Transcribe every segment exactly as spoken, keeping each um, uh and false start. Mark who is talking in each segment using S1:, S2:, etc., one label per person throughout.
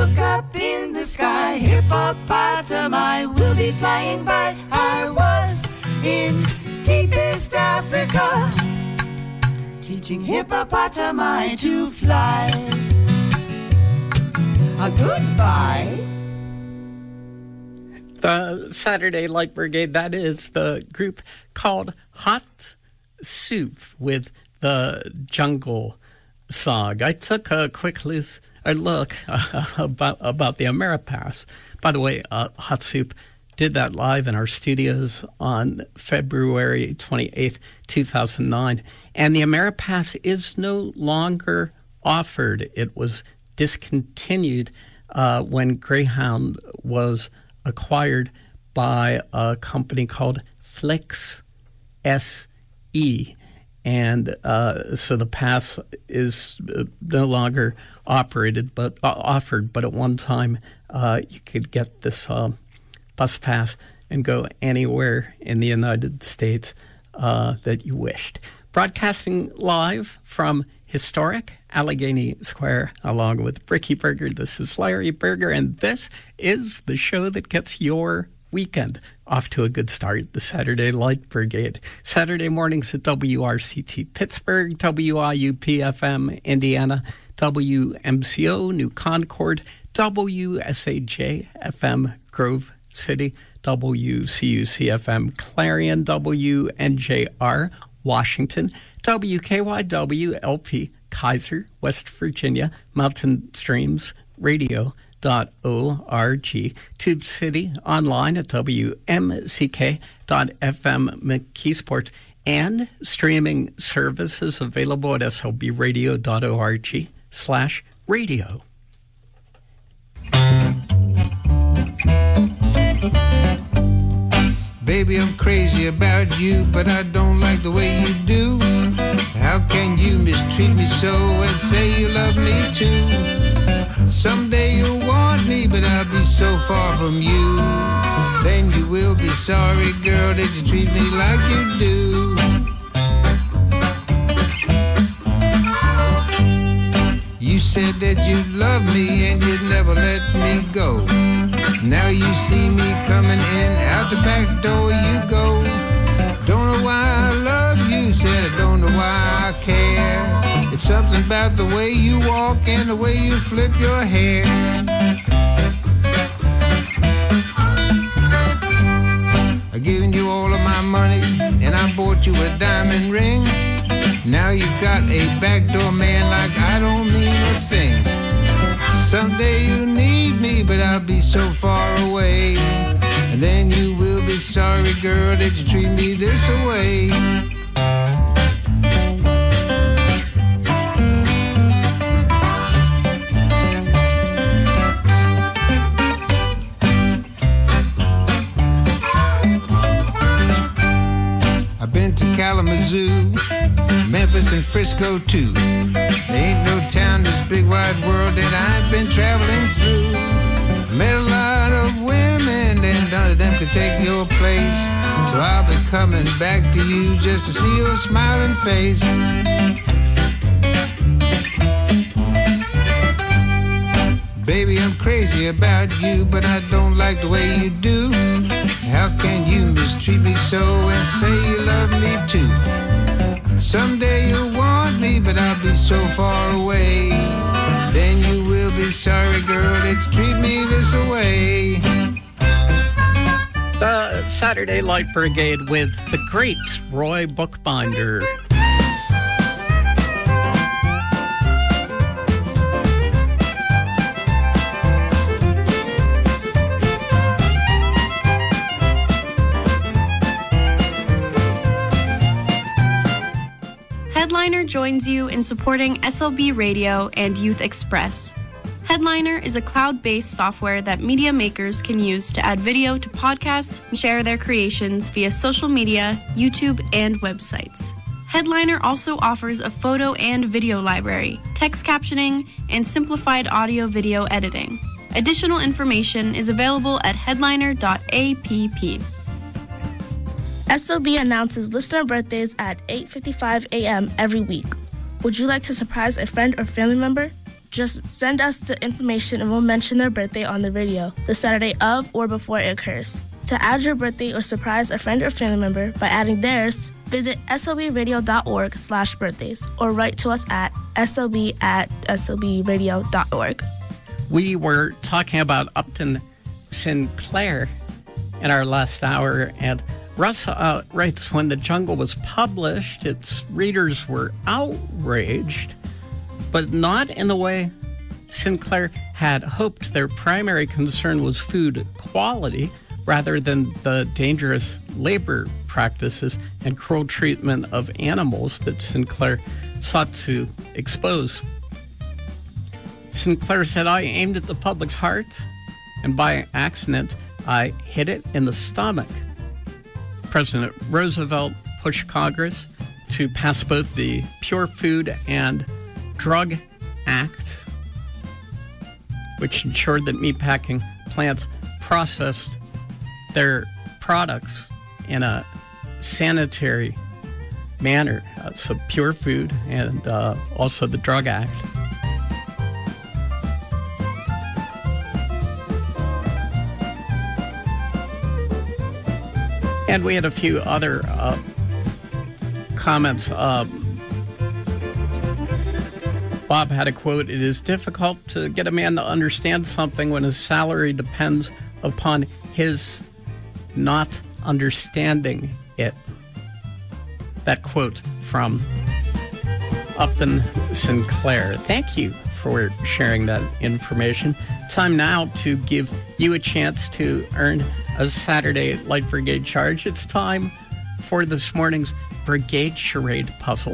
S1: look up in the sky, hippopotami will be flying by. I was in deepest Africa, teaching hippopotami to fly. A goodbye.
S2: The Saturday Light Brigade, that is the group called Hot Soup with the Jungle Song. I took a quick loose, a look uh, about about the Ameripass. By the way, uh, Hot Soup did that live in our studios on February twenty-eighth, two thousand nine. And the Ameripass is no longer offered. It was discontinued uh, when Greyhound was acquired by a company called Flix S E. And uh, so the pass is uh, no longer operated, but uh, offered. But at one time, uh, you could get this uh, bus pass and go anywhere in the United States uh, that you wished. Broadcasting live from historic Allegheny Square, along with Ricky Berger. This is Larry Berger, and this is the show that gets your weekend off to a good start, the Saturday Light Brigade. Saturday mornings at W R C T Pittsburgh, W I U P F M Indiana, W M C O New Concord, W S A J F M Grove City, W C U C F M Clarion, W N J R Washington, W K Y W L P Kaiser, West Virginia, Mountain Streams Radio dot org, Tube City online at W M C K dot F M McKeesport, and streaming services available at S L B radio dot org slash radio.
S3: Baby, I'm crazy about you, but I don't like the way you do. How can you mistreat me so and say you love me too? Someday you'll want me, but I'll be so far from you. Then you will be sorry, girl, that you treat me like you do. You said that you'd love me and you'd never let me go. Now you see me coming in, out the back door you go. Don't know why I love you, said I don't know why I care. It's something about the way you walk and the way you flip your hair. I've given you all of my money and I bought you a diamond ring. Now you got a backdoor man like I don't mean a thing. Someday you need me, but I'll be so far away. And then you will be sorry, girl, that you treat me this way. I've been to Kalamazoo, Memphis and Frisco too. There ain't no town this big wide world that I've been traveling through. Met a lot of women and none of them could take your place. So I'll be coming back to you just to see your smiling face. Baby, I'm crazy about you, but I don't like the way you do. How can you mistreat me so and say you love me too? Someday you'll want me, but I'll be so far away. Then you will be sorry, girl, that you treat me this way.
S2: The Saturday Light Brigade with the great Roy Bookbinder.
S4: Headliner joins you in supporting S L B Radio and Youth Express. Headliner is a cloud-based software that media makers can use to add video to podcasts and share their creations via social media, YouTube, and websites. Headliner also offers a photo and video library, text captioning, and simplified audio-video editing. Additional information is available at headliner dot app.
S5: S L B announces listener birthdays at eight fifty-five a.m. every week. Would you like to surprise a friend or family member? Just send us the information and we'll mention their birthday on the radio the Saturday of or before it occurs. To add your birthday or surprise a friend or family member by adding theirs, visit slbradio.org slash birthdays or write to us at slb at slbradio.org.
S2: We were talking about Upton Sinclair in our last hour, and Russ uh, writes, when The Jungle was published, its readers were outraged, but not in the way Sinclair had hoped. Their primary concern was food quality rather than the dangerous labor practices and cruel treatment of animals that Sinclair sought to expose. Sinclair said, I aimed at the public's heart, and by accident, I hit it in the stomach. President Roosevelt pushed Congress to pass both the Pure Food and Drug Act, which ensured that meatpacking plants processed their products in a sanitary manner. Uh, so Pure Food and uh, also the Drug Act. And we had a few other uh, comments. Uh, Bob had a quote, "It is difficult to get a man to understand something when his salary depends upon his not understanding it." That quote from Upton Sinclair. Thank you for sharing that information. Time now to give you a chance to earn a Saturday Light Brigade charge. It's time for this morning's Brigade Charade puzzle.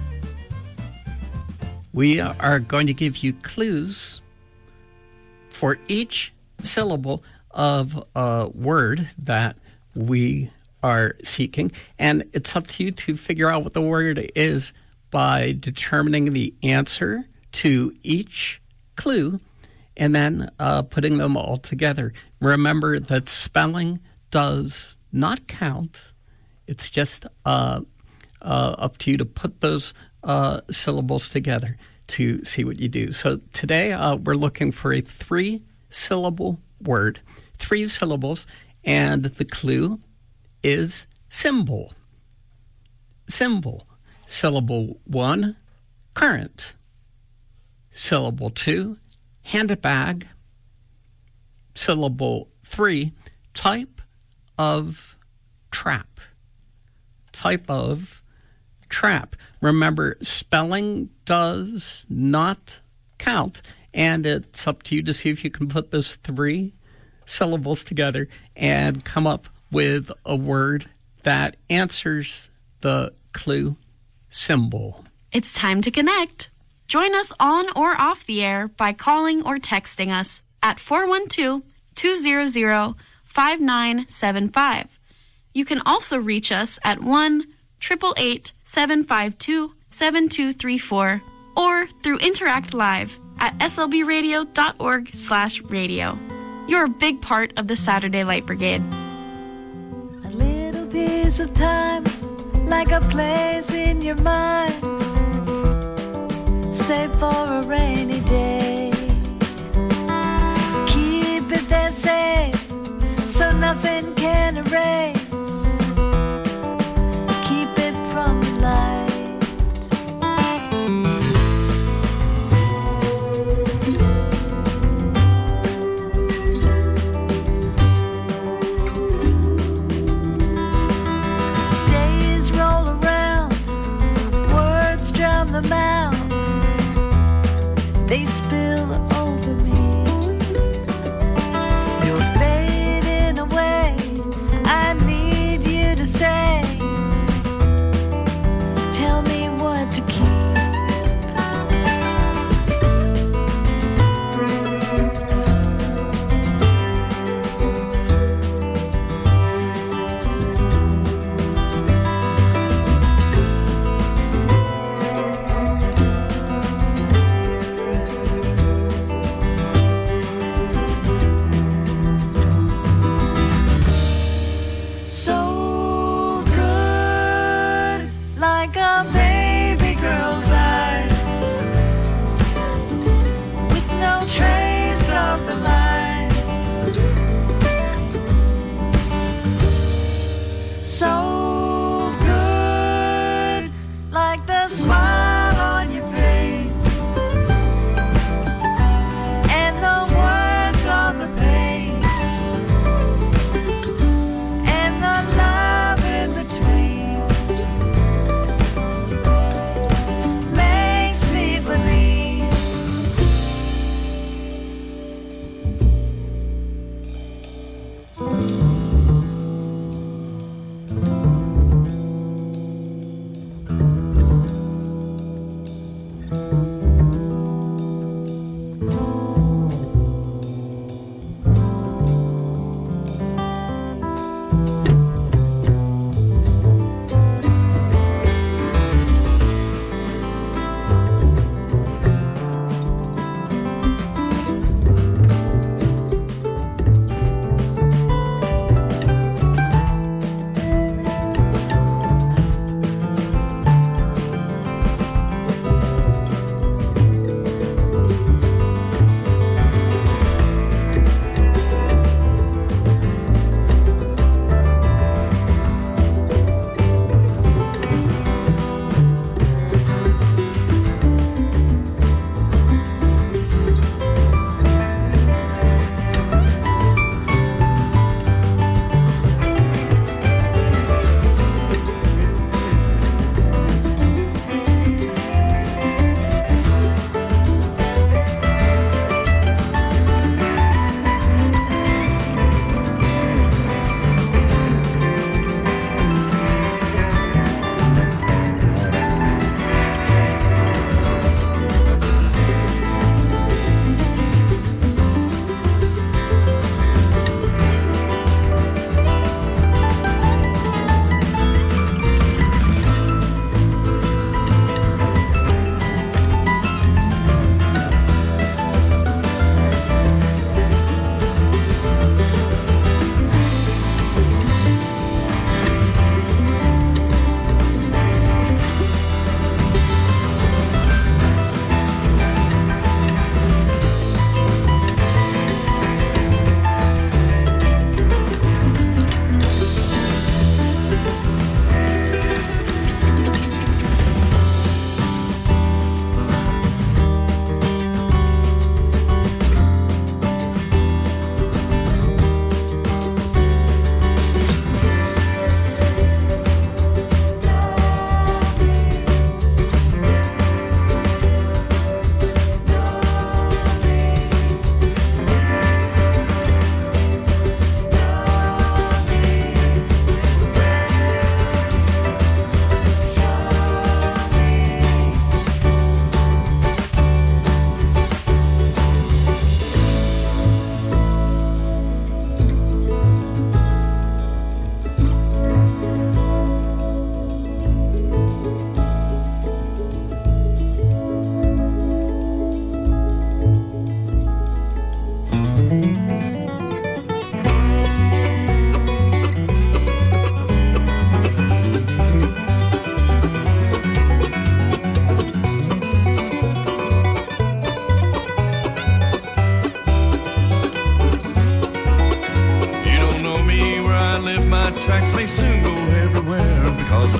S2: We are going to give you clues for each syllable of a word that we are seeking, and it's up to you to figure out what the word is by determining the answer to each clue and then uh, putting them all together. Remember that spelling does not count. It's just uh, uh, up to you to put those uh, syllables together to see what you do. So today uh, we're looking for a three-syllable word, three syllables, and the clue is symbol. Symbol. Syllable one, current. Syllable two, handbag. Syllable three, type of trap. Type of trap. Remember, spelling does not count, and it's up to you to see if you can put those three syllables together and come up with a word that answers the clue symbol.
S4: It's time to connect. Join us on or off the air by calling or texting us at four one two, two zero zero, five nine seven five. You can also reach us at one, eight eight eight, seven five two, seven two three four or through Interact Live at slbradio.org slash radio. You're a big part of the Saturday Light Brigade.
S6: A little piece of time, like a place in your mind, save for a rainy day. Keep it there safe, so nothing can erase. Keep it from the light. Days roll around, words drown them out. They spill over me. You're fading away. I need you to stay. Tell me what to keep.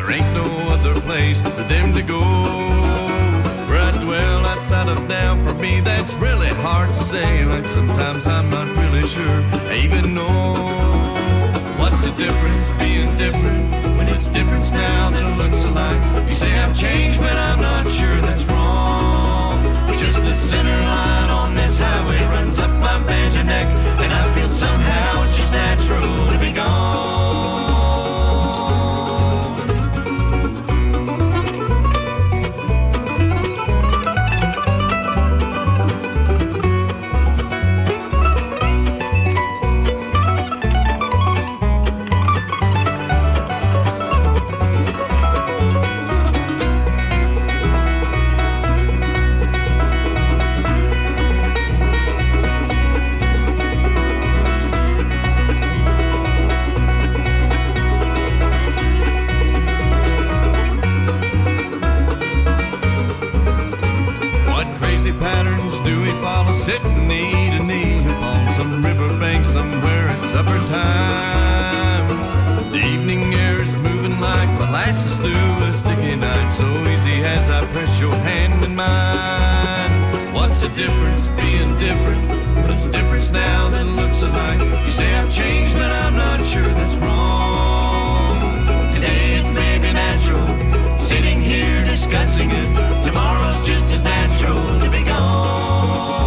S7: there ain't no other place for them to go. Where I dwell outside of now, for me that's really hard to say. Like sometimes I'm not really sure I even know. What's the difference being different when it's different now that it looks alike? You say I've changed, but I'm not sure that's wrong. Just the center line on this highway runs up my banjo neck, and I feel somehow it's just natural to be gone. Sitting knee to knee upon some riverbank somewhere at supper time. The evening air is moving like molasses through a sticky night, so easy as I press your hand in mine. What's the difference being different? But it's a difference now that looks alike. You say I've changed, but I'm not sure that's wrong. Today it may be natural, sitting here discussing it. Tomorrow's just as natural to be gone.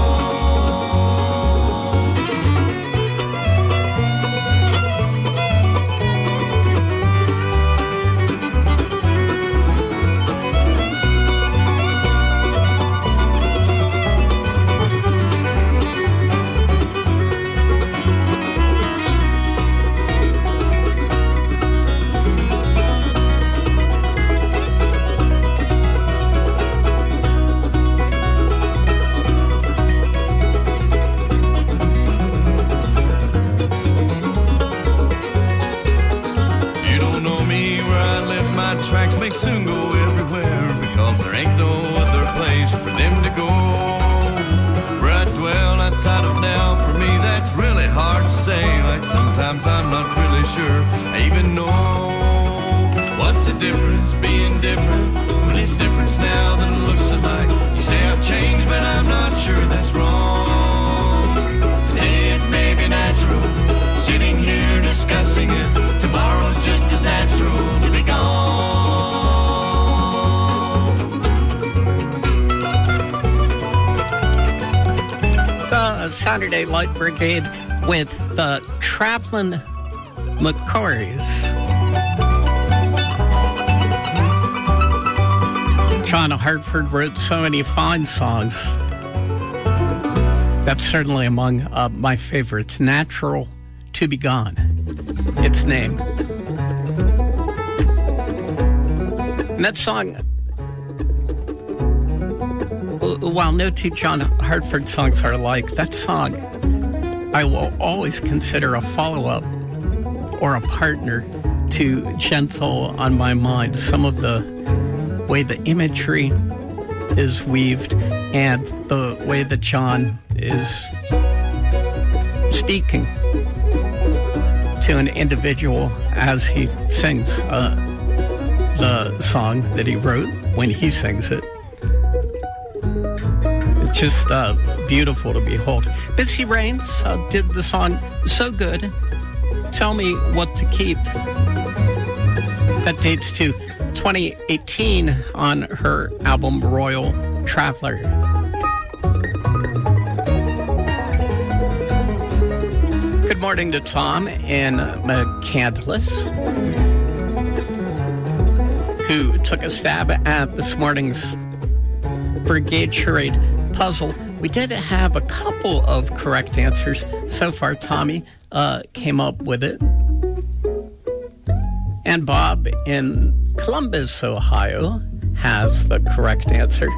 S7: Tracks may soon go everywhere, because there ain't no other place for them to go. Where I dwell outside of now, for me that's really hard to say. Like sometimes I'm not really sure I even know. What's the difference being different when it's different now that it looks alike? You say I've changed, but I'm not sure that's wrong. Today it may be natural, sitting here discussing it. Tomorrow's just as natural to be gone.
S2: The Saturday Light Brigade with the Traveling McCoys. John Hartford wrote so many fine songs. That's certainly among uh, my favorites. Natural to be Gone, its name. And that song, while no two John Hartford songs are alike, that song I will always consider a follow-up or a partner to Gentle on My Mind. Some of the way the imagery is weaved and the way that John is speaking to an individual as he sings uh, the song that he wrote when he sings it. It's just uh, beautiful to behold. Missy Raines uh, did the song So Good, Tell Me What to Keep. That dates to twenty eighteen on her album Royal Traveler. Good morning to Tom in McCandless, who took a stab at this morning's Brigade Charade puzzle. We did have a couple of correct answers so far. Tommy uh, came up with it. And Bob in Columbus, Ohio, has the correct answer.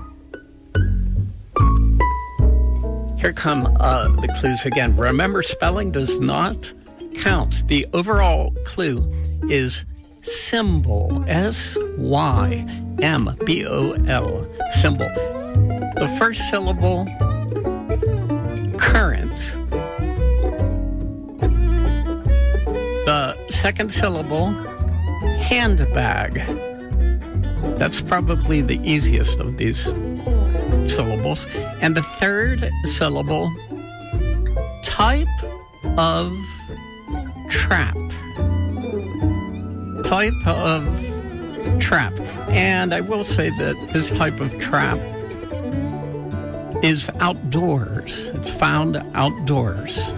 S2: Here come uh, the clues again. Remember, spelling does not count. The overall clue is symbol, S Y M B O L, symbol. The first syllable, current. The second syllable, handbag. That's probably the easiest of these syllables. And the third syllable, type of trap. Type of trap. And I will say that this type of trap is outdoors. It's found outdoors.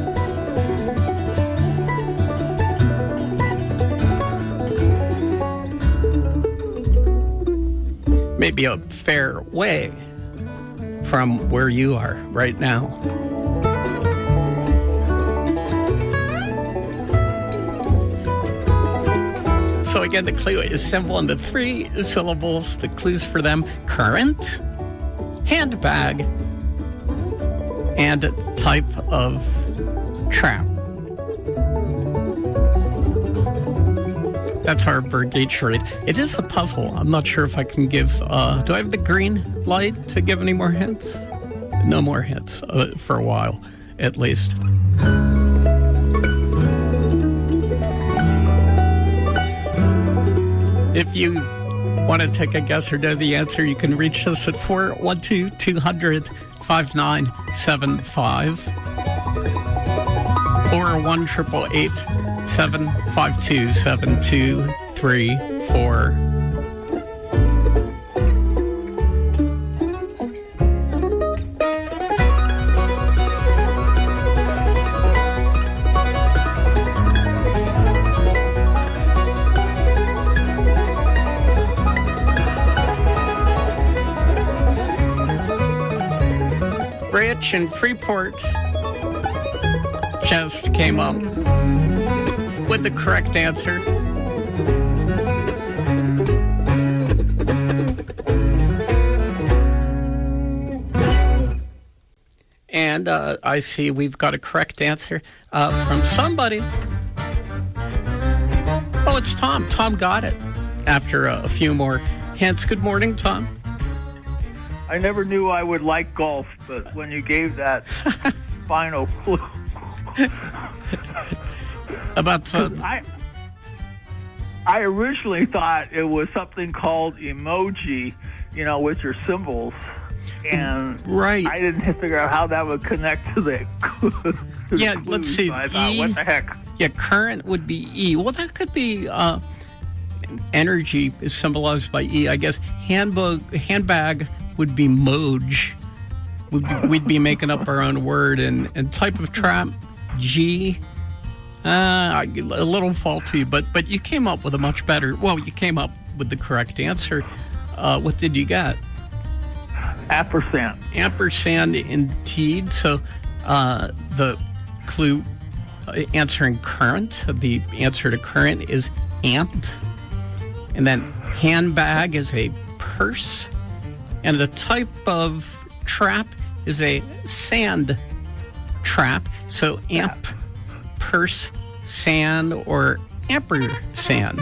S2: Maybe a fair way from where you are right now. So again, the clue is simple, and the three syllables, the clues for them: current, handbag, and type of trap. That's our Brigade charade. It is a puzzle. I'm not sure if I can give... Uh, do I have the green light to give any more hints? No more hints uh, for a while, at least. If you want to take a guess or know the answer, you can reach us at four one two, two hundred, five nine seven five or one eight eight eight, seven five two, seven two three four. Rich in Freeport just came up with the correct answer. And uh, I see we've got a correct answer uh, from somebody. Oh, it's Tom. Tom got it after uh, a few more hints. Good morning, Tom.
S8: I never knew I would like golf, but when you gave that final clue.
S2: About uh,
S8: I, I originally thought it was something called emoji, you know, which are symbols. And
S2: right.
S8: I didn't figure out how that would connect to the, to
S2: yeah,
S8: the clues,
S2: let's see.
S8: So I thought,
S2: E,
S8: what the heck?
S2: Yeah, current would be E. Well, that could be uh, energy is symbolized by E, I guess. Handbag, handbag would be moj. We'd be, we'd be making up our own word. And, and type of trap, G. Uh, a little faulty, but but you came up with a much better. Well, you came up with the correct answer. Uh, what did you get?
S8: Ampersand.
S2: Ampersand, indeed. So uh, the clue uh, answering current, the answer to current is amp. And then handbag is a purse. And the type of trap is a sand trap. So amp, purse, sand, or ampersand.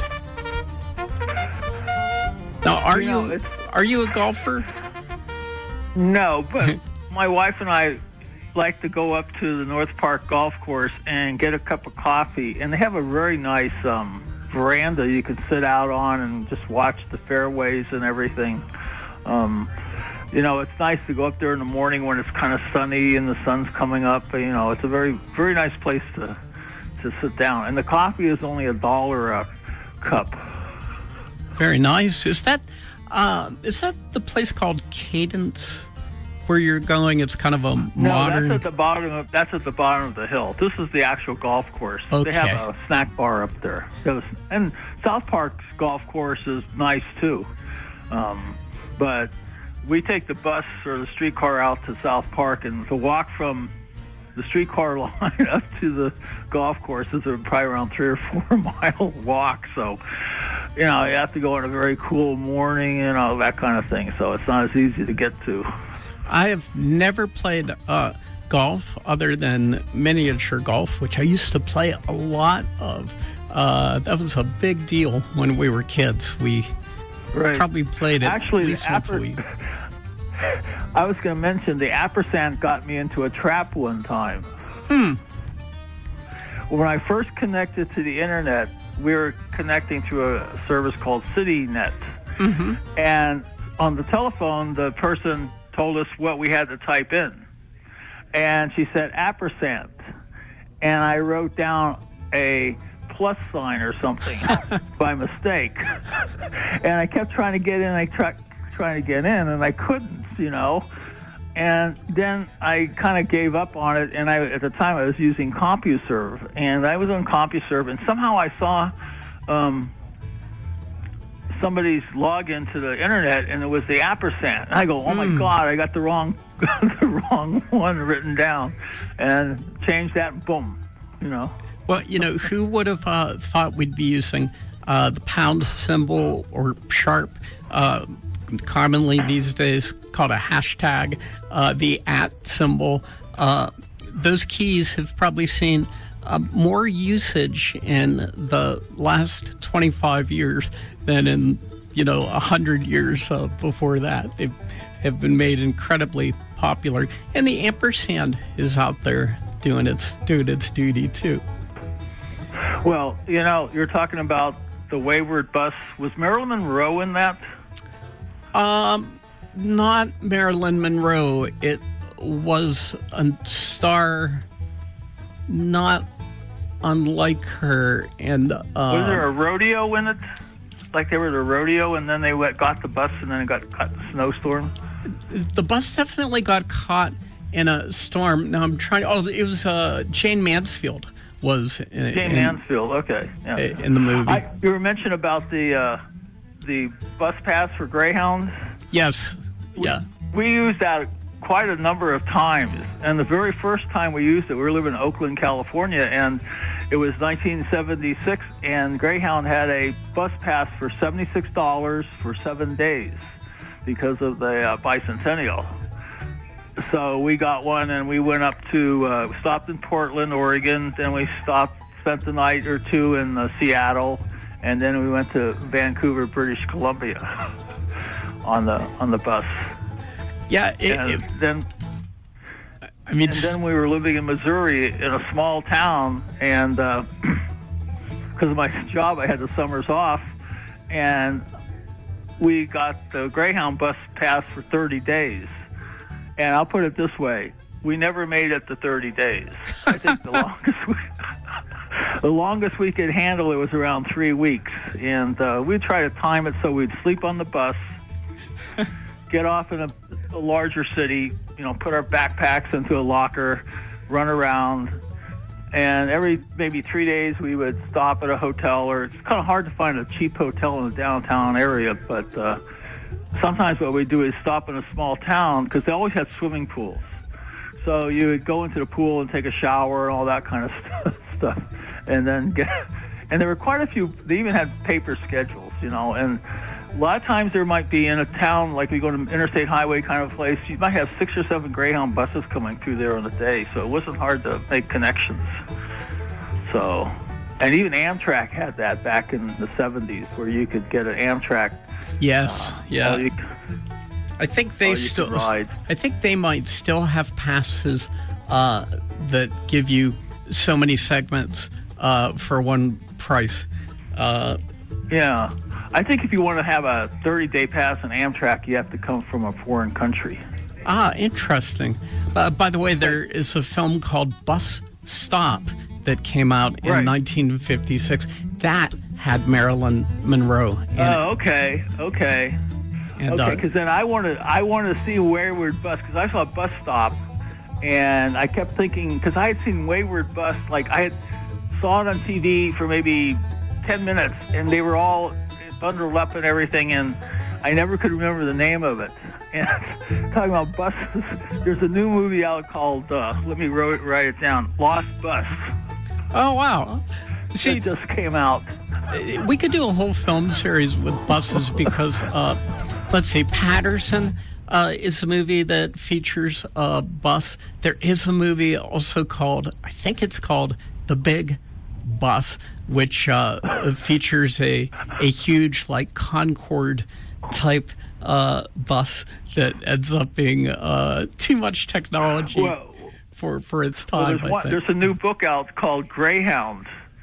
S2: Now, are you,
S8: you know,
S2: are you a golfer?
S8: No, but my wife and I like to go up to the North Park Golf Course and get a cup of coffee. And they have a very nice um, veranda you can sit out on and just watch the fairways and everything. Um, you know, it's nice to go up there in the morning when it's kind of sunny and the sun's coming up. You know, it's a very, very nice place to to sit down. And the coffee is only a dollar a cup.
S2: Very nice. Is that uh, is that the place called Cadence where you're going? It's kind of a modern.
S8: No, that's at the bottom of that's at the bottom of the hill. This is the actual golf course.
S2: Okay.
S8: They have a snack bar up there. And South Park's golf course is nice too. Um, but we take the bus or the streetcar out to South Park, and to walk from the streetcar line up to the golf course is probably around three or four mile walk. So, you know, you have to go on a very cool morning, you know, that kind of thing. So it's not as easy to get to.
S2: I have never played uh, golf other than miniature golf, which I used to play a lot of. Uh, that was a big deal when we were kids. We
S8: right.
S2: probably played it
S8: Actually,
S2: at least
S8: the
S2: once
S8: Aper-
S2: a week.
S8: I was going to mention the ampersand got me into a trap one time.
S2: Hmm.
S8: When I first connected to the internet we were connecting to a service called CityNet.
S2: Mm-hmm.
S8: And on the telephone, the person told us what we had to type in. And she said, ampersand. And I wrote down a plus sign or something by mistake. And I kept trying to get in. I tried trying to get in, and I couldn't, you know. And then I kind of gave up on it, and I at the time I was using CompuServe, and I was on CompuServe, and somehow I saw um, somebody's login to the internet, and it was the ampersand. And I go, oh my
S2: Mm.
S8: God, I got the wrong the wrong one written down, and changed that, and boom, you know.
S2: Well, you know, who would have uh, thought we'd be using uh, the pound symbol or sharp, uh, commonly these days called a hashtag, uh, the at symbol. Uh, those keys have probably seen uh, more usage in the last twenty-five years than in, you know, one hundred years uh, before that. They have been made incredibly popular. And the ampersand is out there doing its, doing its duty, too.
S8: Well, you know, you're talking about the Wayward Bus. Was Marilyn Monroe in that?
S2: Um, not Marilyn Monroe. It was a star not unlike her. And uh,
S8: was there a rodeo in it? Like there was a rodeo, and then they went, got the bus, and then it got caught in a snowstorm?
S2: The bus definitely got caught in a storm. Now I'm trying. Oh, it was uh, Jane Mansfield was in,
S8: Jane
S2: in,
S8: Mansfield. Okay, yeah.
S2: in the movie.
S8: I, you were mentioning about the uh, the bus pass for Greyhounds.
S2: Yes.
S8: We,
S2: Yeah.
S8: we used that quite a number of times, and the very first time we used it, we were living in Oakland, California, and it was nineteen seventy-six, and Greyhound had a bus pass for seventy-six dollars for seven days because of the uh, bicentennial. So we got one, and we went up to, uh, we stopped in Portland, Oregon, then we stopped, spent the night or two in uh, Seattle, and then we went to Vancouver, British Columbia on the on the bus.
S2: Yeah. It,
S8: And
S2: it,
S8: then
S2: I mean,
S8: and then we were living in Missouri in a small town, and because uh, of my job, I had the summers off, and we got the Greyhound bus pass for thirty days. And I'll put it this way: we never made it to thirty days. I think the longest we, the longest we could handle it was around three weeks, and uh, we'd try to time it so we'd sleep on the bus, get off in a, a larger city, you know, put our backpacks into a locker, run around, and every maybe three days we would stop at a hotel, or it's kind of hard to find a cheap hotel in the downtown area, but uh, sometimes what we do is stop in a small town because they always had swimming pools. So you would go into the pool and take a shower and all that kind of stuff, and then get. And there were quite a few. They even had paper schedules, you know, and a lot of times there might be in a town, like we go to interstate highway kind of place, you might have six or seven Greyhound buses coming through there on a day, so it wasn't hard to make connections. So, and even Amtrak had that back in the seventies, where you could get an Amtrak.
S2: yes.
S8: Uh,
S2: yeah.
S8: all you-
S2: I think they
S8: all you
S2: still.
S8: can ride.
S2: I think they might still have passes uh, that give you so many segments uh, for one price. Uh,
S8: Yeah. I think if you want to have a thirty-day pass on Amtrak, you have to come from a foreign country.
S2: ah, interesting. Uh, by the way, there is a film called Bus Stop that came out in
S8: Right.
S2: nineteen fifty-six. That had Marilyn Monroe in it.
S8: Oh, okay, okay.
S2: And,
S8: Okay,
S2: uh,
S8: because then I wanted I wanted to see Wayward Bus, because I saw Bus Stop, and I kept thinking, because I had seen Wayward Bus, like I had saw it on T V for maybe ten minutes, and they were all bundled up and everything, and I never could remember the name of it. And talking about buses, there's a new movie out called, uh, let me write, write it down, Lost Bus.
S2: oh, wow. See,
S8: It just came out.
S2: we could do a whole film series with buses because, uh, let's see, Patterson uh, is a movie that features a bus. There is a movie also called, I think it's called The Big Bus, which uh, features a a huge, like, Concorde type uh, bus that ends up being uh, too much technology
S8: Well,
S2: for, for its
S8: Well,
S2: time,
S8: there's,
S2: I
S8: one,
S2: think.
S8: there's a new book out called Greyhound,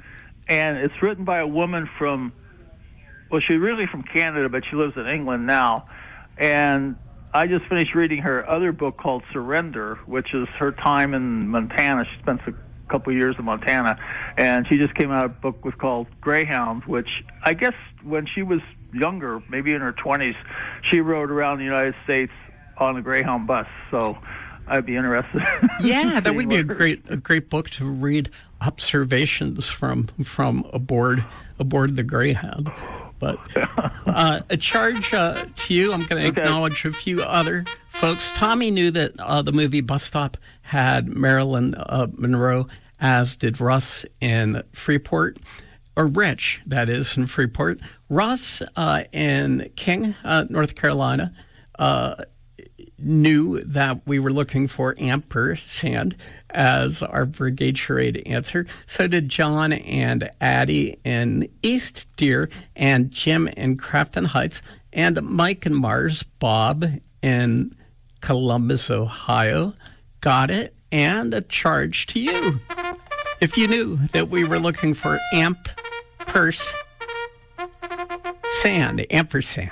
S8: and it's written by a woman from, well, she's really from Canada, but she lives in England now. And I just finished reading her other book called Surrender, which is her time in Montana. She spent a couple of years in Montana, and she just came out with a book was called Greyhound, which I guess when she was younger, maybe in her twenties, she rode around the United States on a Greyhound bus. So I'd be interested.
S2: Yeah, that would be a great a great book to read. Observations from from aboard aboard the Greyhound. But uh, a charge uh, to you. I'm going to okay. acknowledge a few other folks. Tommy knew that uh, the movie Bus Stop had Marilyn uh, Monroe, as did Russ in Freeport, or Rich, that is, in Freeport. Russ uh, in King, uh, North Carolina, uh, knew that we were looking for ampersand as our brigade charade answer. So did John and Addie in East Deer, and Jim in Crafton Heights, and Mike and Mars, Bob in Columbus, Ohio. Got it. And a charge to you. If you knew that we were looking for amp, purse, sand, ampersand.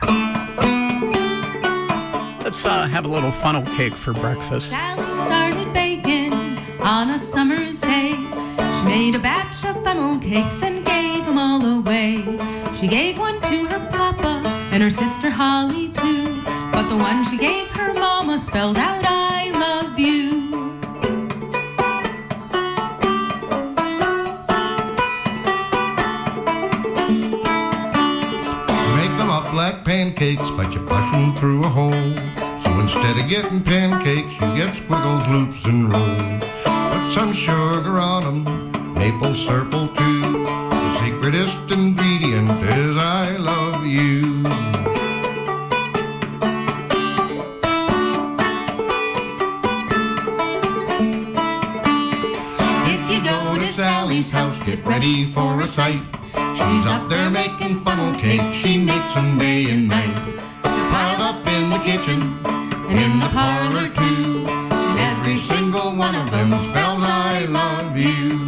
S2: Let's uh, have a little funnel cake for breakfast.
S9: Sally started baking on a summer's day. She made a batch of funnel cakes and gave them all away. She gave one to her papa and her sister Holly too. But the one she gave her mama spelled out I love you.
S10: Make them up like pancakes, but you push them through a hole. Instead of getting pancakes, you get squiggles, loops, and rolls. Put some sugar on them, maple syrup too. The secretest ingredient is I love you.
S9: If you go to Sally's house, get ready for a sight. She's up there making funnel cakes, she makes them day and night. They're piled up in the kitchen, and in the parlor too, and every single one of them spells I love you.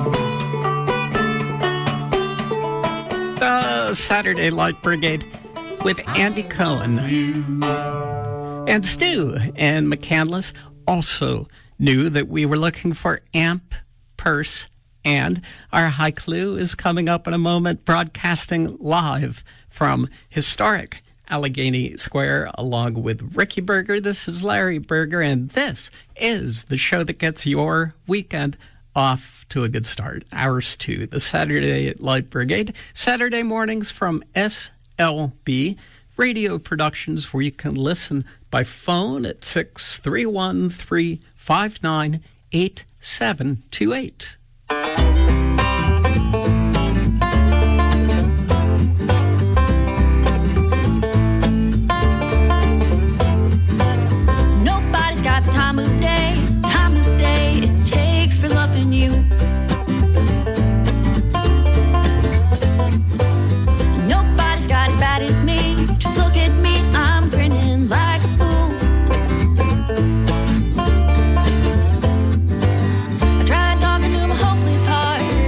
S2: The Saturday Light Brigade with Andy Cohen. And Stu and McCandless also knew that we were looking for amp, purse, and our high clue is coming up in a moment, broadcasting live from historic Allegheny Square, along with Ricky Berger. This is Larry Berger, and this is the show that gets your weekend off to a good start. Hours two, the Saturday Light Brigade. Saturday mornings from S L B Radio Productions, where you can listen by phone at six three one, three five nine, eight seven two eight.
S9: I tried talking to my hopeless heart.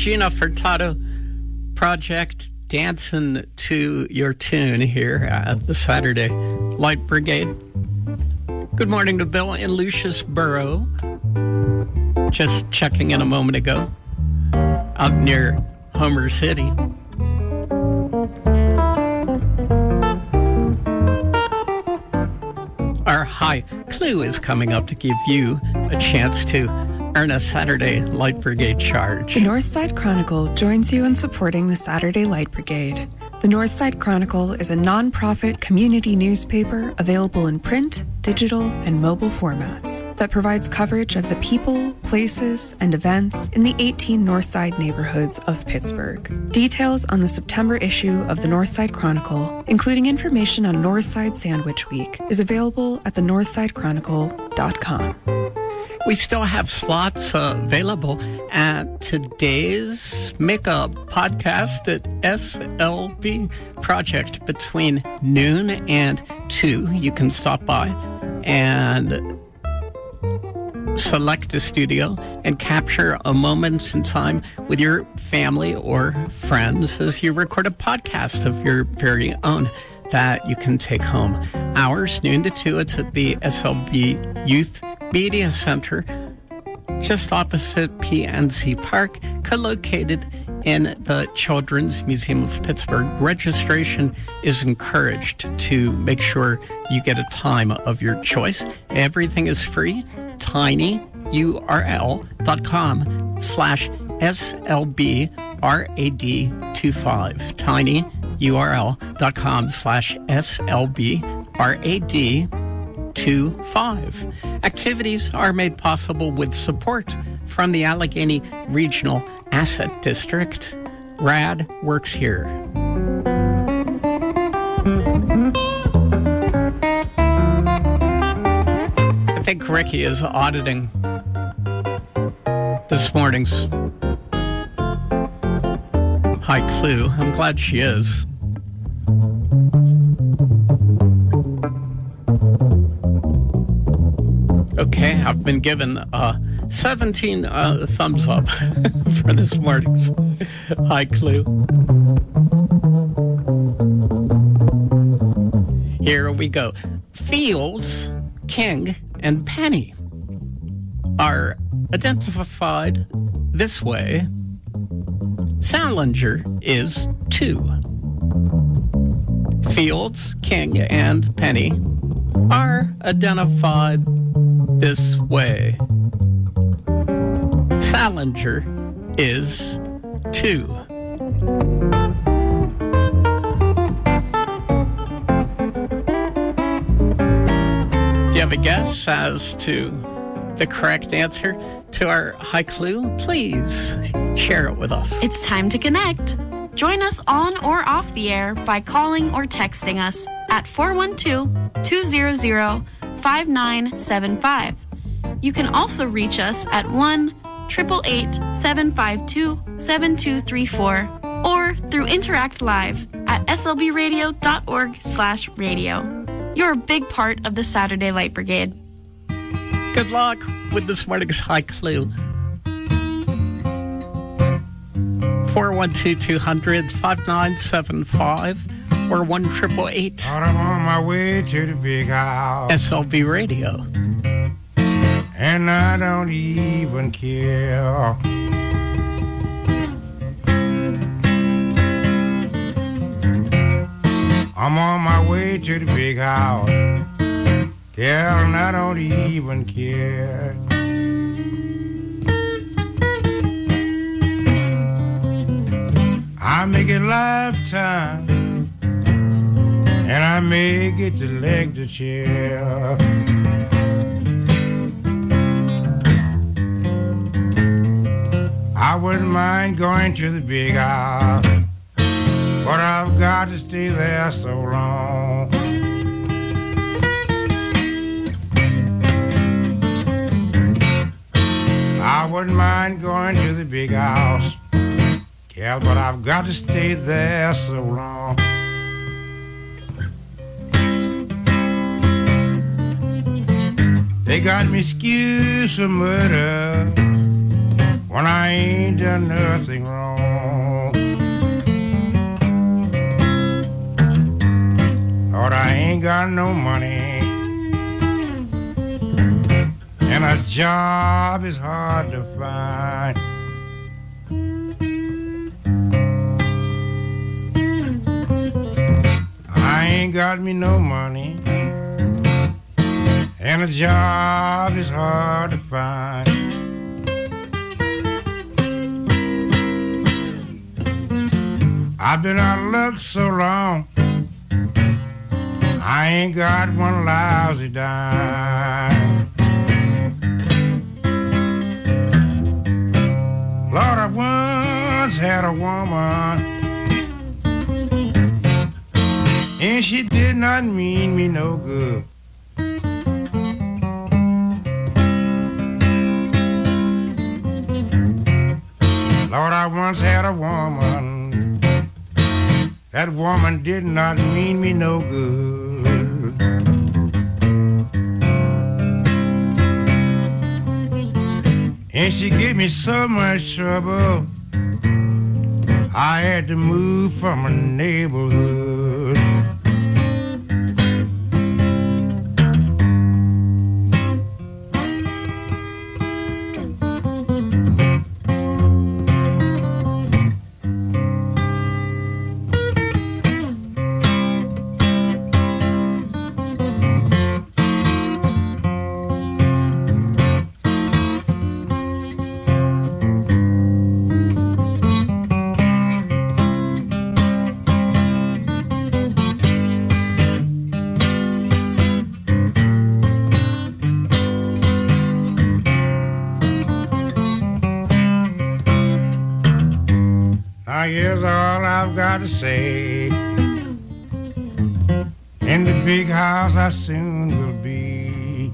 S2: Gina Furtado Project, dancing to your tune here at the Saturday Light Brigade. Good morning to Bill in Lucius Borough. Just checking in a moment ago, out near Homer City. Our High Clue is coming up to give you a chance to earn a Saturday Light Brigade charge.
S11: The Northside Chronicle joins you in supporting the Saturday Light Brigade. The Northside Chronicle is a non-profit community newspaper available in print, digital, and mobile formats that provides coverage of the people, places, and events in the eighteen Northside neighborhoods of Pittsburgh. Details on the September issue of the Northside Chronicle, including information on Northside Sandwich Week, is available at the northside chronicle dot com.
S2: We still have slots uh, available at today's Makeup podcast at S L B Project between noon and two. You can stop by and select a studio and capture a moment in time with your family or friends as you record a podcast of your very own that you can take home. Hours, noon to two. It's at the S L B Youth Media Center, just opposite P N C Park, co-located in the Children's Museum of Pittsburgh. Registration is encouraged to make sure you get a time of your choice. Everything is free. tinyurl dot com slash S L B R A D twenty-five. tinyurl dot com slash S L B R A D twenty-five. Activities are made possible with support from the Allegheny Regional Asset District. RAD works here. I think Ricky is auditing this morning's High Clue. I'm glad she is. Okay, I've been given uh, seventeen uh, thumbs up for this morning's High Clue. Here we go. Fields, King, and Penny are identified this way. Salinger is two. Fields, King, and Penny are identified this way. Salinger is two. Do you have a guess as to the correct answer to our High Clue? Please share it with us.
S4: It's time to connect. Join us on or off the air by calling or texting us at four one two, two zero zero, five nine seven five. You can also reach us at one, eight eight eight, seven five two, seven two three four or through Interact Live at slbradio.org slash radio. You're a big part of the Saturday Light Brigade.
S2: Good luck with this morning's High Clue. four one two, two hundred, five nine seven five or one eight eight eight.
S3: I'm on my way to the big house.
S2: S L B Radio.
S3: And I don't even care. I'm on my way to the big house. Girl, and I don't even care. I make it lifetime, and I may get to leg the chair. I wouldn't mind going to the big house, but I've got to stay there so long. I wouldn't mind going to the big house, yeah, but I've got to stay there so long. They got me accused of murder when I ain't done nothing wrong. Lord, I ain't got no money, and a job is hard to find. I ain't got me no money, and a job is hard to find. I've been out of luck so long, I ain't got one lousy dime. Lord, I once had a woman, and she did not mean me no good. Lord, I once had a woman, that woman did not mean me no good. And she gave me so much trouble, I had to move from a neighborhood. Here's all I've got to say. In the big house I soon will be.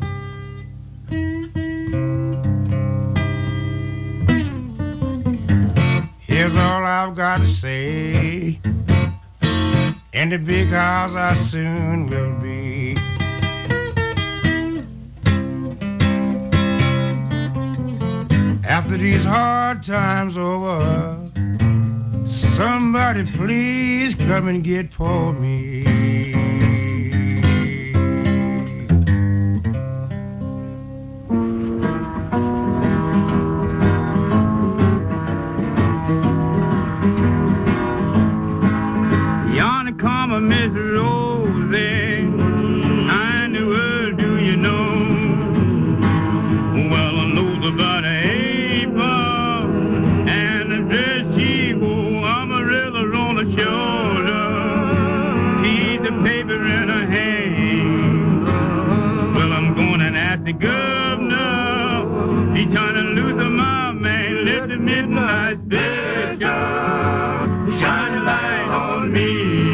S3: Here's all I've got to say. In the big house I soon will be. After these hard times over, somebody please come and get poor me.
S12: Yonder come a Miss Rosie, how in the world do you know? Well, I knows about a apron and the dress she wore, umbrellas on her shoulder, piece of paper in her hand. Well, I'm going and ask the governor, he's trying to loosen my man, let the midnight special shine a light on me.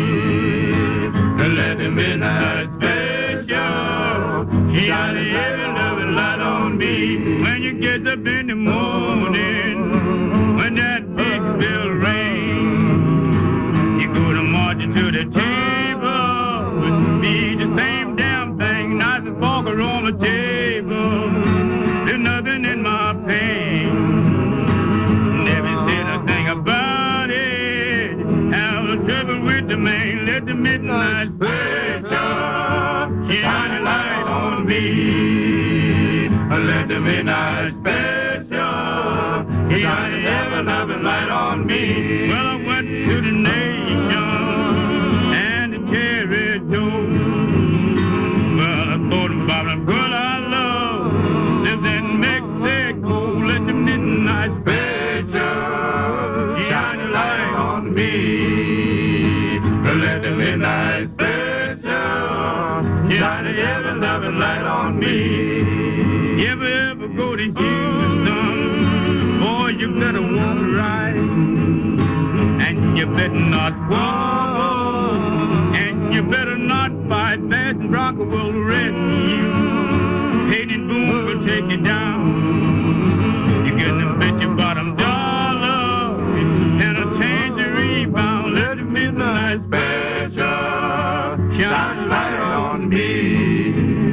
S12: Let the midnight special shine a heaven loving light on me. When you get up in the morning, when that big bell rings, you go to marching to the table, be the same damn thing, nice and forker on the table. There's nothing in my pain, never said a thing about it. Have a trouble with the man, let the midnight special shine a light on me. Let the midnight special shine a heaven loving light on me. Well, I went to the nation and the territory. Well, I thought about a girl I love lives in Mexico. Let the midnight special shine a light on me. Let the midnight special shine a heaven loving light on me. You ever ever go to Houston? Boy, you better walk right, and you better not squabble, and you better not fight. Fast and Bronco will rescue you. Hayden Boone will take you down. You get them bet your bottom dollar and a tangerine bound. Let the midnight special shine a light on me.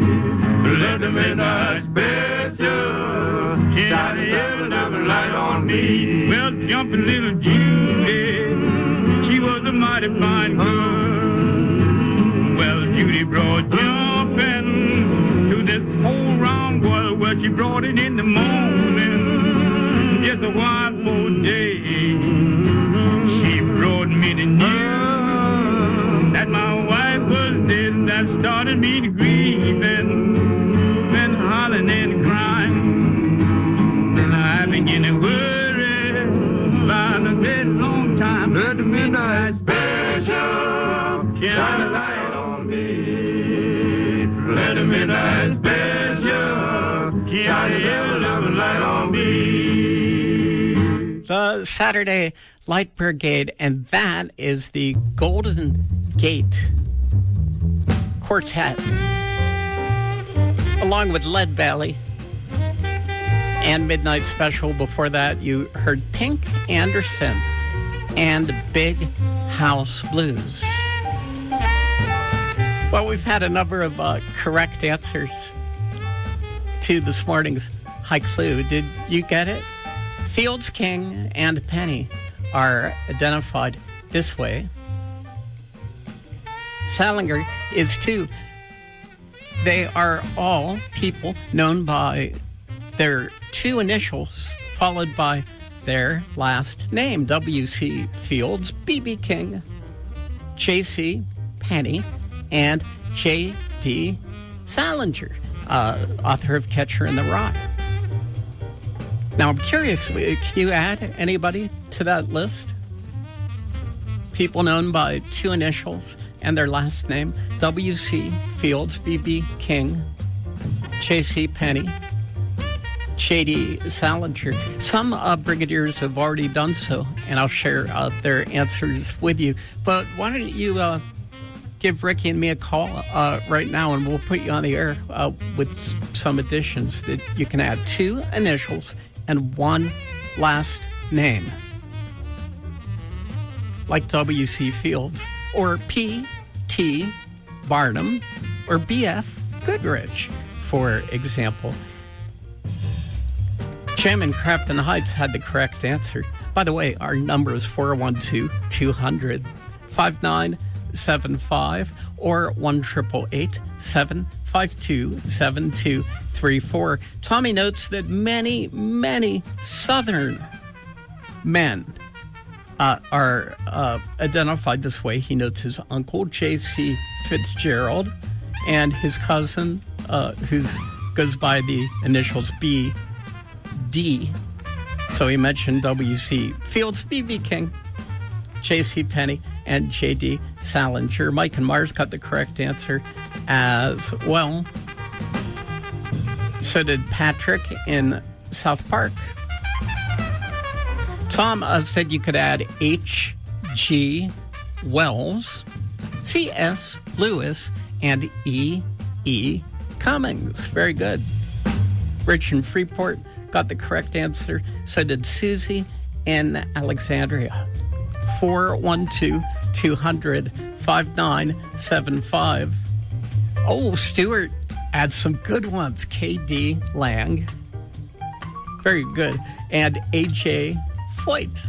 S12: Let the midnight special shine a heaven loving light on me. jumping little Judy. She was a mighty fine girl. Well, Judy brought jumping to this whole round world. Well, she brought it in the morning, just a while for day. She brought me the news that my wife was dead, and that started me to grieve and then hollering and crying. And I began to worry about a great long time. Let the midnight special shine a light on me. Let the midnight special shine a light on me.
S2: The Saturday Light Brigade, and that is the Golden Gate Quartet, along with Lead Belly and Midnight Special. Before that, you heard Pink Anderson and Big House Blues. Well, we've had a number of uh, correct answers to this morning's High Clue. Did you get it? Fields King and Penny are identified this way. Salinger is too. They are all people known by their two initials followed by their last name. W C Fields, B B King, J C Penny, and J D Salinger, uh, author of Catcher in the Rye. Now, I'm curious, can you add anybody to that list? People known by two initials and their last name. W C Fields, B B King, J C Penny, J D Salinger. Some uh, brigadiers have already done so, and I'll share uh, their answers with you. But why don't you uh, give Ricky and me a call uh, right now, and we'll put you on the air uh, with some additions that you can add. Two initials and one last name, like W C Fields, or P T Barnum, or B F Goodrich, for example. Jim in Crafton Heights had the correct answer. By the way, our number is four one two, two hundred, five nine seven five or one eight eight eight, seven five two, seven two three four. Tommy notes that many, many Southern men uh, are uh, identified this way. He notes his uncle, J C Fitzgerald, and his cousin, uh, who goes by the initials B D. So he mentioned W C Fields, B B King, J C Penny, and J D Salinger. Mike and Mars got the correct answer as well. So did Patrick in South Park. Tom uh, said you could add H G Wells, C S Lewis, and E E Cummings. Very good. Rich in Freeport got the correct answer. So did Susie in Alexandria. four one two, two hundred, five nine seven five. Oh, Stuart adds some good ones. K D Lang. Very good. And A J Foyt.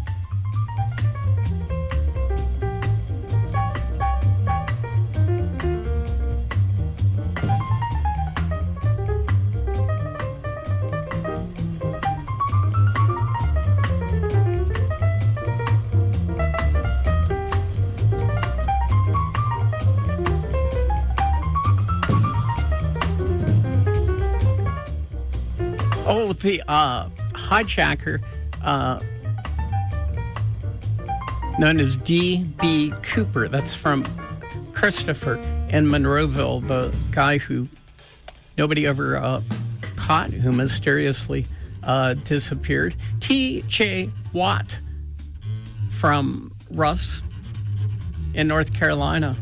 S2: Oh, the uh, hijacker, uh, known as D B Cooper. That's from Christopher in Monroeville, the guy who nobody ever uh, caught, who mysteriously uh, disappeared. T J Watt from Russ in North Carolina.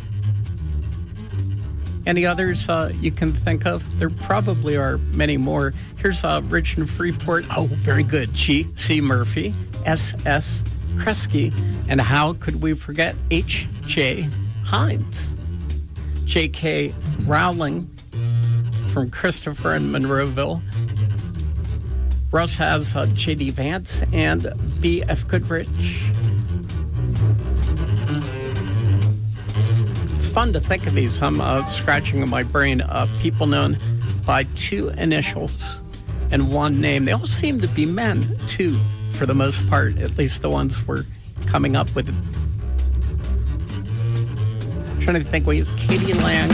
S2: Any others uh, you can think of? There probably are many more. Here's uh, Rich in Freeport. Oh, very good. G C Murphy, S S Kresge, and how could we forget H J Hines? J K Rowling from Christopher and Monroeville. Russ has uh, J D Vance and B F Goodrich. It's fun to think of these. I'm uh, scratching in my brain. Uh, people known by two initials and one name. They all seem to be men, too, for the most part. At least the ones we're coming up with. I'm trying to think. Wait, Katie Lang.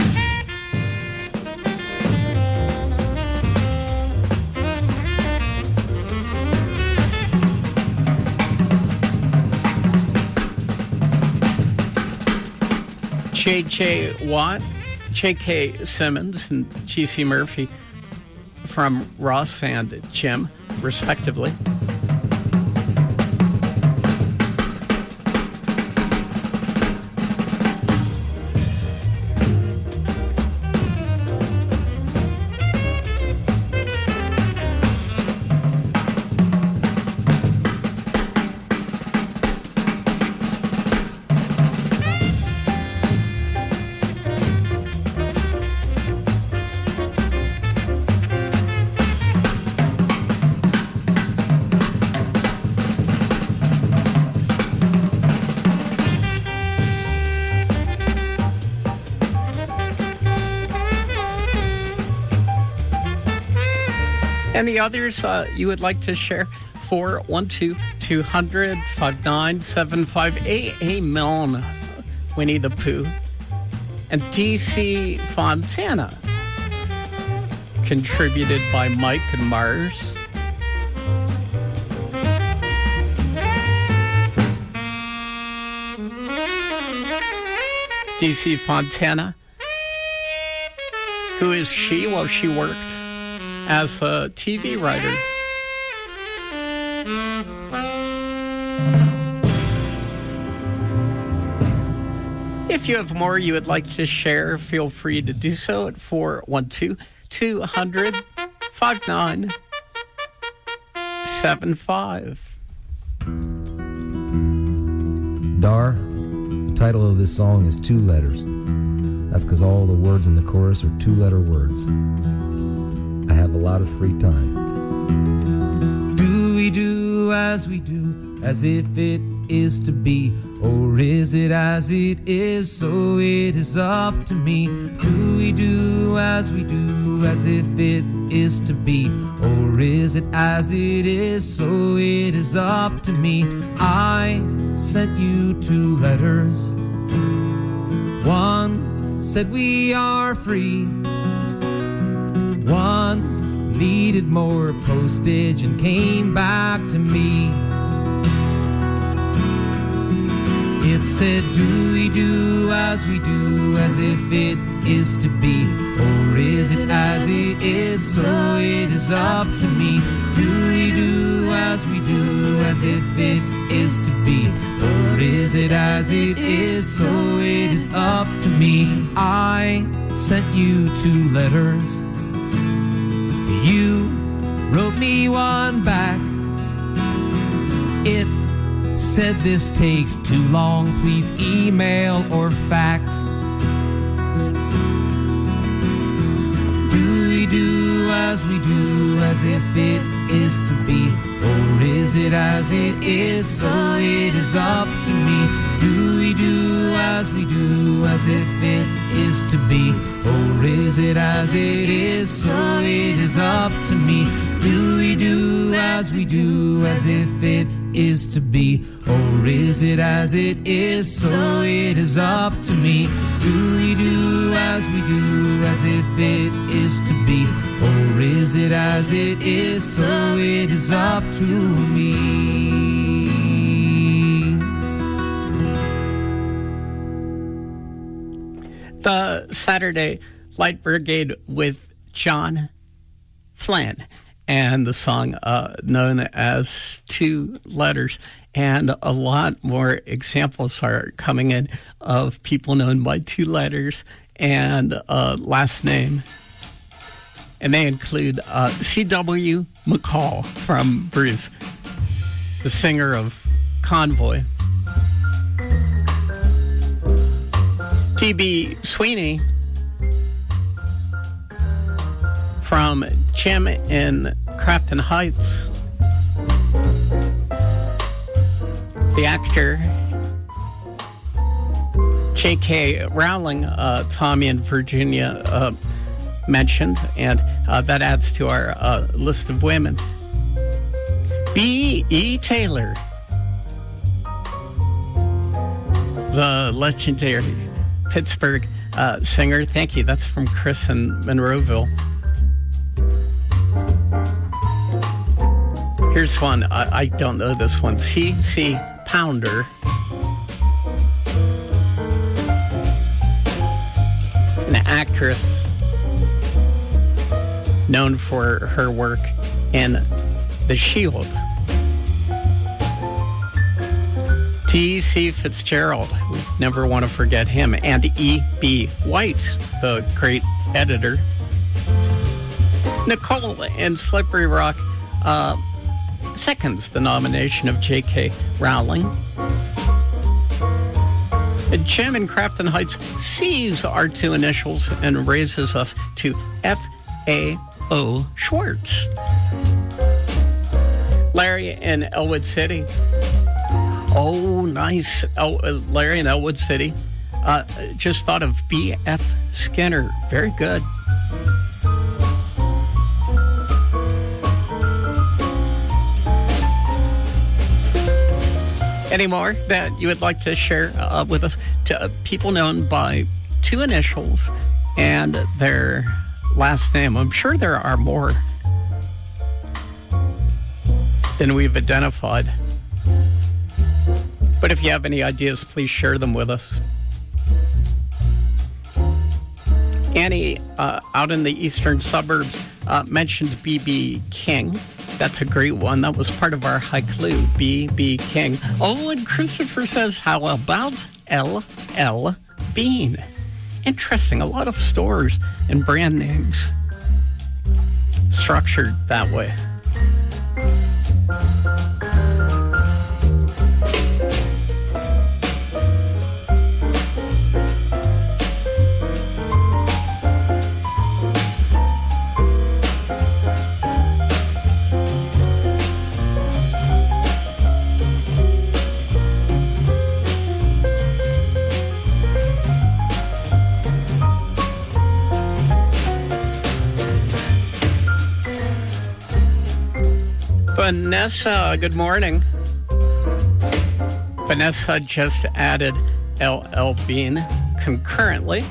S2: J J Watt, J K Simmons, and G C Murphy from Ross and Jim, respectively. Any others uh, you would like to share? four one two, two hundred, five nine seven five. Amen, Winnie the Pooh. And D C Fontana, contributed by Mike and Mars. D C Fontana. Who is she? Well, she worked as a T V writer. If you have more you would like to share, feel free to do so at four one two, two hundred, five nine seven five.
S13: Dar, the title of this song is Two Letters. That's because all the words in the chorus are two-letter words. I have a lot of free time.
S14: Do we do as we do, as if it is to be, or is it as it is, so it is up to me? Do we do as we do, as if it is to be, or is it as it is, so it is up to me? I sent you two letters. One said we are free. One needed more postage and came back to me. It said, do we do as we do, as if it is to be, or is it as it is, so it is up to me? Do we do as we do, as if it is to be, or is it as it is, so it is up to me? I sent you two letters. You wrote me one back. It said this takes too long, please email or fax. Do we do as we do, as if it is to be, or is it as it is, so it is up to me? Do we do as we do, as if it is to be, or is it as it is, so it is up to me? Do we do as we do, as if it is to be, or is it as it is, so it is up to me? Do we do as we do, as if it is to be, or is it as it is, so it is up to me?
S2: The Saturday Light Brigade with John Flynn, and the song uh, known as Two Letters. And a lot more examples are coming in of people known by two letters and uh, last name. And they include uh, C W McCall from Bruce, the singer of Convoy. T B Sweeney from Jim in Crafton Heights. The actor J K. Rowling, uh, Tommy and Virginia uh, mentioned, and uh, that adds to our uh, list of women. B E. Taylor, the legendary Pittsburgh uh, singer. Thank you. That's from Chris in Monroeville. Here's one. I, I don't know this one. C C. Pounder. An actress known for her work in The Shield. T C. Fitzgerald, we never want to forget him, and E B. White, the great editor. Nicole in Slippery Rock uh, seconds the nomination of J K. Rowling. And Jim in Crafton Heights sees our two initials and raises us to F A O. Schwartz. Larry in Elwood City. Oh, nice. El- uh, Larry in Elwood City. Uh, just thought of B F. Skinner. Very good. Any more that you would like to share uh, with us? To uh, people known by two initials and their last name. I'm sure there are more than we've identified. But if you have any ideas, please share them with us. Annie, uh, out in the eastern suburbs, uh, mentioned B B. King. That's a great one. That was part of our high clue, B B. King. Oh, and Christopher says, how about L L. Bean? Interesting. A lot of stores and brand names structured that way. Vanessa, good morning. Vanessa just added L L. Bean concurrently.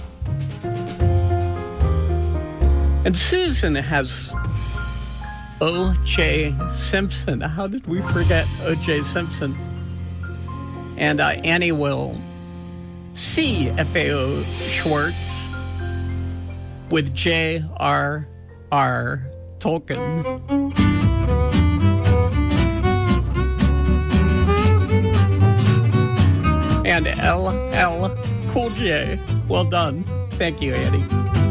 S2: And Susan has O J. Simpson. How did we forget O J. Simpson? And uh, Annie will see F A O. Schwartz with J R R. Tolkien. And L L. Cool J. Well done. Thank you, Annie.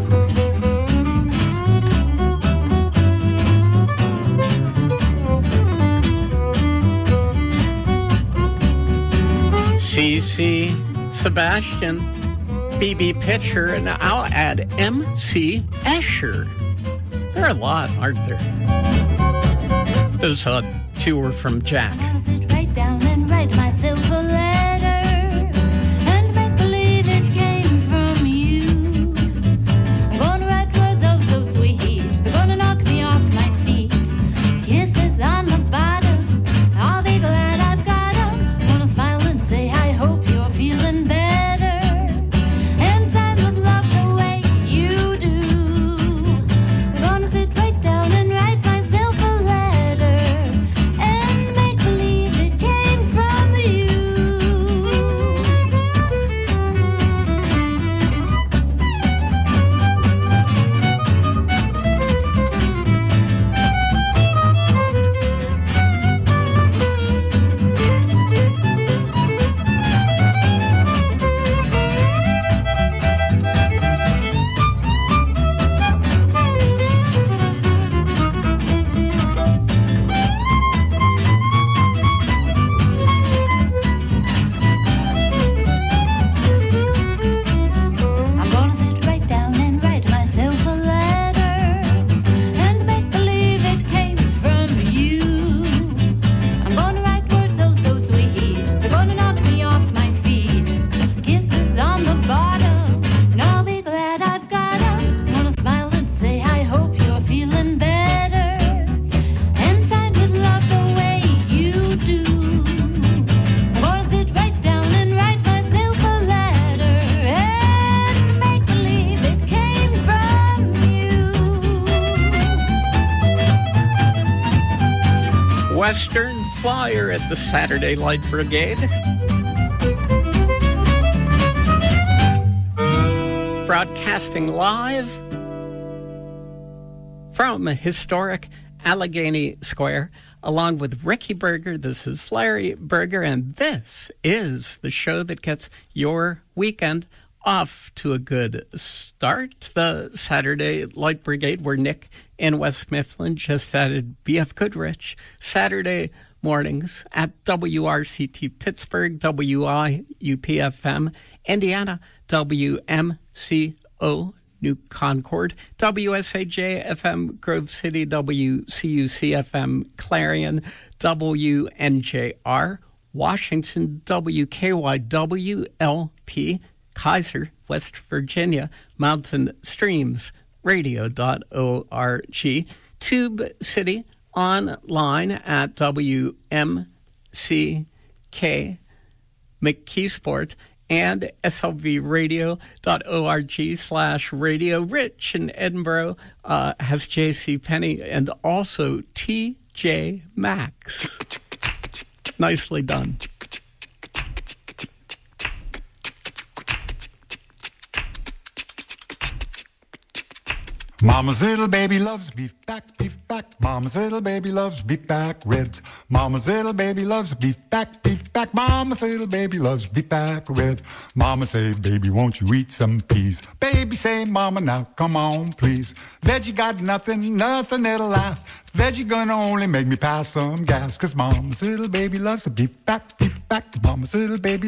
S2: C C. Sebastian. B B. Pitcher. And I'll add M C. Escher. There are a lot, aren't there? Those uh, two were from Jack.
S15: Write down and write myself a letter.
S16: Down and write myself a letter and make believe
S2: Western Flyer at the Saturday Light Brigade. Broadcasting live from historic Allegheny Square, along with Ricky Berger. This is Larry Berger, and this is the show that gets your weekend off to a good start. The Saturday Light Brigade, where Nick in West Mifflin just added B F Goodrich. Saturday mornings at W R C T Pittsburgh, W I U P F M, Indiana, W M C O New Concord, W S A J F M Grove City, W C U C F M Clarion, W N J R Washington, W K Y W L P Kaiser, West Virginia, Mountain Streams Radio dot org, Tube City online at W M C K McKeesport, and S L V radio dot org slash radio. Rich in Edinburgh uh, has J C Penney and also T J Maxx. Nicely done.
S16: Mama's little baby loves beef back, beef back. Mama's little baby loves beef back ribs. Mama's little baby loves beef back, beef back. Mama's little baby loves beef back ribs. Mama say, baby, won't you eat some peas? Baby say, mama, now come on, please. Veggie got nothing, nothing that'll last. Veggie gonna only make me pass some gas. Cause mama's little baby loves a beef back, beef back. Mama's little baby